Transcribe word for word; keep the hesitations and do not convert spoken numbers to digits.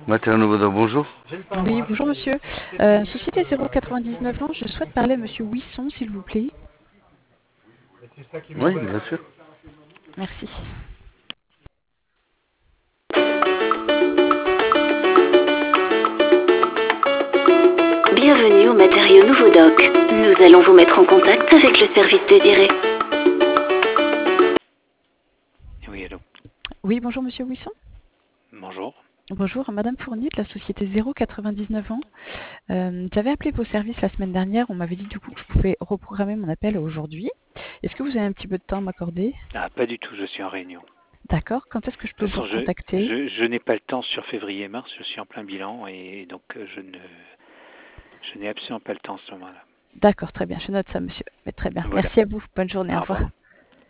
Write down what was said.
Matériau Nouveau, bonjour. Oui, bonjour monsieur. Euh, Société zéro quatre-vingt-dix-neuf ans, je souhaite parler à monsieur Huisson, s'il vous plaît. Oui, bien sûr. Merci. Bienvenue au Matériau Nouveau Doc. Nous allons vous mettre en contact avec le service désiré. Oui, allô. Oui, bonjour monsieur Huisson. Bonjour. Bonjour, madame Fournier de la société zéro quatre-vingt-dix-neuf ans. Euh, J'avais appelé vos services la semaine dernière, on m'avait dit du coup que je pouvais reprogrammer mon appel aujourd'hui. Est-ce que vous avez un petit peu de temps à m'accorder? Ah, pas du tout, je suis en réunion. D'accord, quand est-ce que je De peux toute vous façon, je, recontacter? je, je n'ai pas le temps sur février-mars, je suis en plein bilan et donc euh, je ne je n'ai absolument pas le temps en ce moment-là. D'accord, très bien, je note ça monsieur. Mais très bien, Voilà. merci à vous, bonne journée, au Au revoir. revoir.